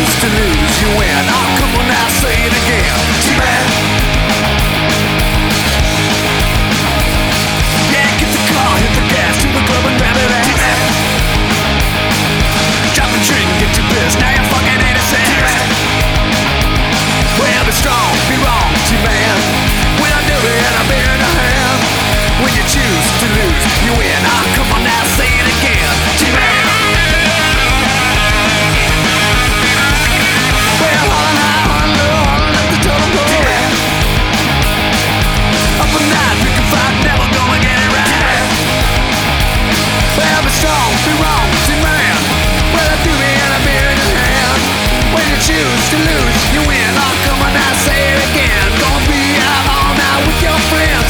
choose to lose, you win. Oh, come on now, say it again. T-Man. Yeah, get the car, hit the gas, to the club and grab it ass. T-Man. Drop a drink, get your piss, now you're fucking innocent. T-Man. Well, be strong, be wrong, T-Man. When I do it, I'm in a hand. When you choose to lose, you win. Oh, come on now, say it again. T-Man. Well, hollin' high, hollin' low, hollin' up the totem pole. T-Man. Up all night, we can fight, never gonna get it right. T-Man. Well, be strong, be wrong, T-Man. Well, I do me and I'm here in your hand. When you choose to lose, you win. Oh, come on now, say it again. Gonna be out all night with your friends.